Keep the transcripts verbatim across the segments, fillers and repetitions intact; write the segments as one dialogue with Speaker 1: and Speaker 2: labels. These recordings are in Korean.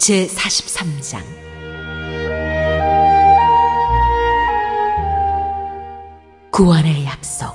Speaker 1: 제사십삼 장. 구원의 약속.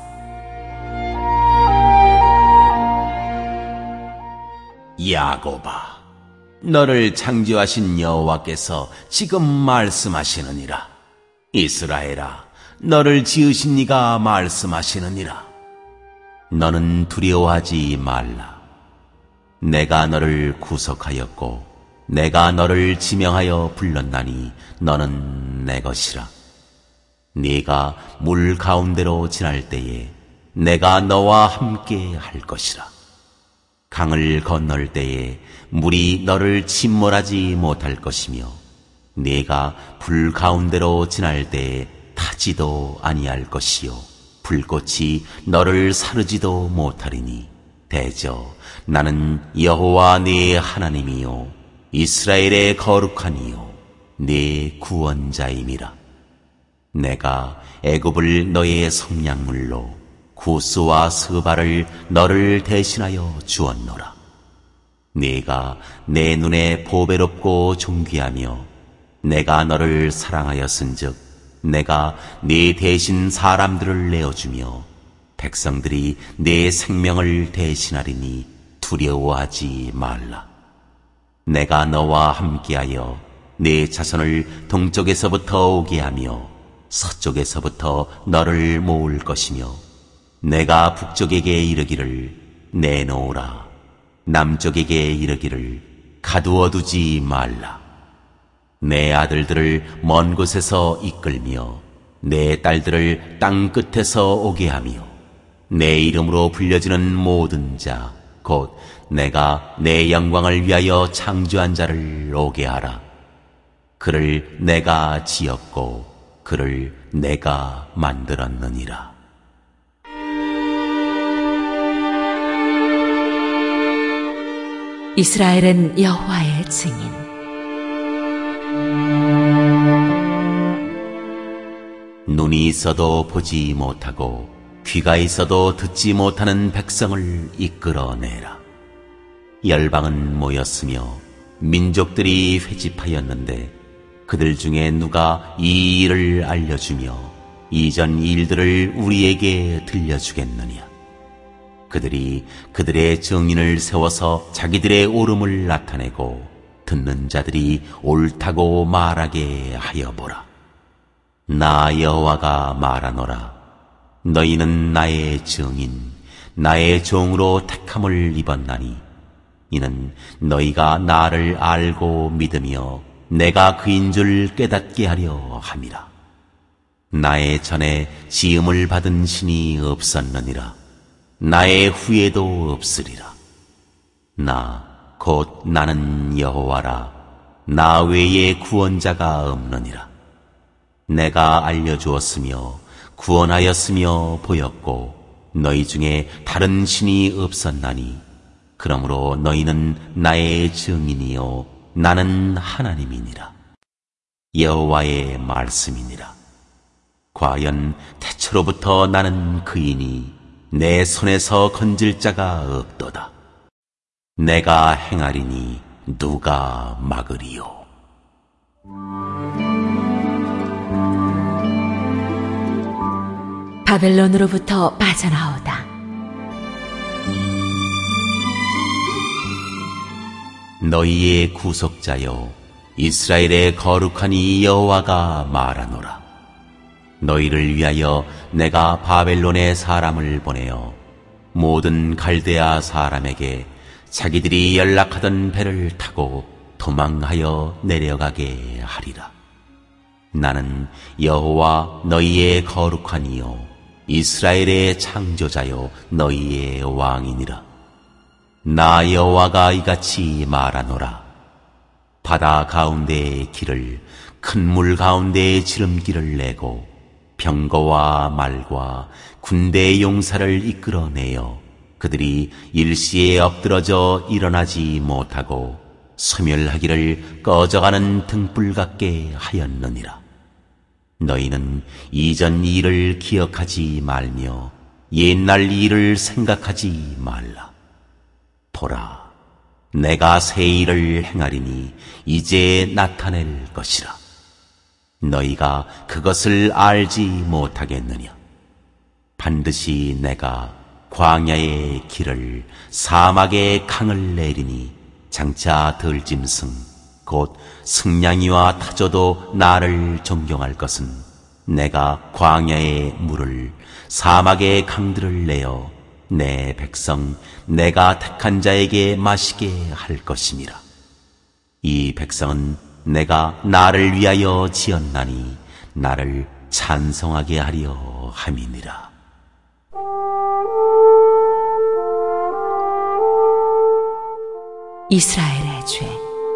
Speaker 2: 야곱아, 너를 창조하신 여호와께서 지금 말씀하시느니라. 이스라엘아, 너를 지으신 이가 말씀하시느니라. 너는 두려워하지 말라. 내가 너를 구속하였고 내가 너를 지명하여 불렀나니 너는 내 것이라. 네가 물 가운데로 지날 때에 내가 너와 함께 할 것이라. 강을 건널 때에 물이 너를 침몰하지 못할 것이며 네가 불 가운데로 지날 때에 타지도 아니할 것이요 불꽃이 너를 사르지도 못하리니 대저 나는 여호와 네 하나님이요 이스라엘의 거룩한 이요 네 구원자임이라. 내가 애굽을 너의 성량물로 구스와 스바를 너를 대신하여 주었노라. 네가 내 눈에 보배롭고 존귀하며 내가 너를 사랑하였은즉 내가 네 대신 사람들을 내어주며 백성들이 네 생명을 대신하리니 두려워하지 말라. 내가 너와 함께하여 네 자손을 동쪽에서부터 오게 하며 서쪽에서부터 너를 모을 것이며 내가 북쪽에게 이르기를 내놓으라, 남쪽에게 이르기를 가두어두지 말라. 내 아들들을 먼 곳에서 이끌며 내 딸들을 땅 끝에서 오게 하며 내 이름으로 불려지는 모든 자 곧 내가 내 영광을 위하여 창조한 자를 오게 하라. 그를 내가 지었고 그를 내가 만들었느니라.
Speaker 1: 이스라엘은 여호와의 증인.
Speaker 2: 눈이 있어도 보지 못하고 귀가 있어도 듣지 못하는 백성을 이끌어내라. 열방은 모였으며 민족들이 회집하였는데 그들 중에 누가 이 일을 알려주며 이전 일들을 우리에게 들려주겠느냐. 그들이 그들의 증인을 세워서 자기들의 옳음을 나타내고 듣는 자들이 옳다고 말하게 하여보라. 나 여호와가 말하노라. 너희는 나의 증인, 나의 종으로 택함을 입었나니 이는 너희가 나를 알고 믿으며 내가 그인 줄 깨닫게 하려 함이라. 나의 전에 지음을 받은 신이 없었느니라. 나의 후에도 없으리라. 나 곧 나는 여호와라. 나 외에 구원자가 없느니라. 내가 알려주었으며 구원하였으며 보였고 너희 중에 다른 신이 없었나니 그러므로 너희는 나의 증인이요 나는 하나님이니라. 여호와의 말씀이니라. 과연 태초로부터 나는 그이니 내 손에서 건질 자가 없도다. 내가 행하리니 누가 막으리요.
Speaker 1: 바벨론으로부터 빠져나오다.
Speaker 2: 너희의 구속자여 이스라엘의 거룩한 이 여호와가 말하노라. 너희를 위하여 내가 바벨론의 사람을 보내어 모든 갈대아 사람에게 자기들이 연락하던 배를 타고 도망하여 내려가게 하리라. 나는 여호와 너희의 거룩한 이요 이스라엘의 창조자요 너희의 왕이니라. 나 여호와가 이같이 말하노라. 바다 가운데의 길을 큰 물 가운데의 지름길을 내고 병거와 말과 군대의 용사를 이끌어내어 그들이 일시에 엎드러져 일어나지 못하고 소멸하기를 꺼져가는 등불 같게 하였느니라. 너희는 이전 일을 기억하지 말며 옛날 일을 생각하지 말라. 보라, 내가 새 일을 행하리니 이제 나타낼 것이라. 너희가 그것을 알지 못하겠느냐? 반드시 내가 광야의 길을 사막의 강을 내리니 장차 들짐승 곧 승냥이와 타조도 나를 존경할 것은 내가 광야의 물을 사막의 강들을 내어 내 백성 내가 택한 자에게 마시게 할 것임이라. 이 백성은 내가 나를 위하여 지었나니 나를 찬송하게 하려 함이니라.
Speaker 1: 이스라엘의 죄.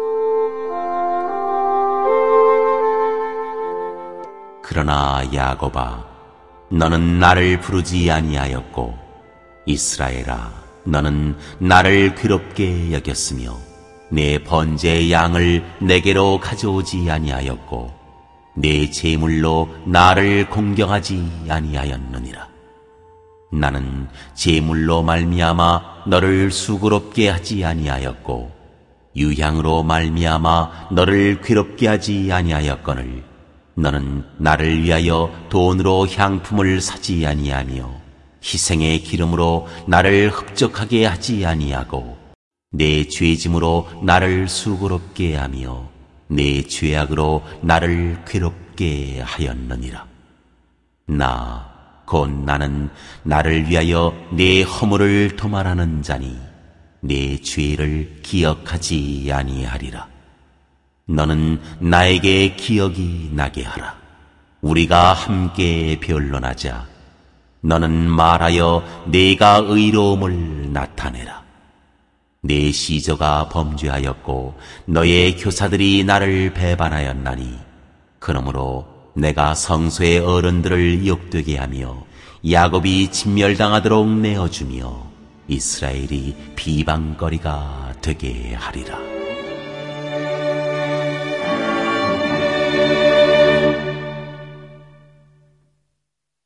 Speaker 2: 그러나 야곱아, 너는 나를 부르지 아니하였고 이스라엘아, 너는 나를 괴롭게 여겼으며 내 번제의 양을 내게로 가져오지 아니하였고 내 제물로 나를 공경하지 아니하였느니라. 나는 제물로 말미암아 너를 수고롭게 하지 아니하였고 유향으로 말미암아 너를 괴롭게 하지 아니하였거늘 너는 나를 위하여 돈으로 향품을 사지 아니하며 희생의 기름으로 나를 흡족하게 하지 아니하고 내 죄짐으로 나를 수고롭게 하며 내 죄악으로 나를 괴롭게 하였느니라. 나 곧 나는 나를 위하여 내 허물을 도말하는 자니 내 죄를 기억하지 아니하리라. 너는 나에게 기억이 나게 하라. 우리가 함께 변론하자. 너는 말하여 내가 의로움을 나타내라. 내 시저가 범죄하였고 너의 교사들이 나를 배반하였나니 그러므로 내가 성소의 어른들을 욕되게 하며 야곱이 진멸당하도록 내어주며 이스라엘이 비방거리가 되게 하리라.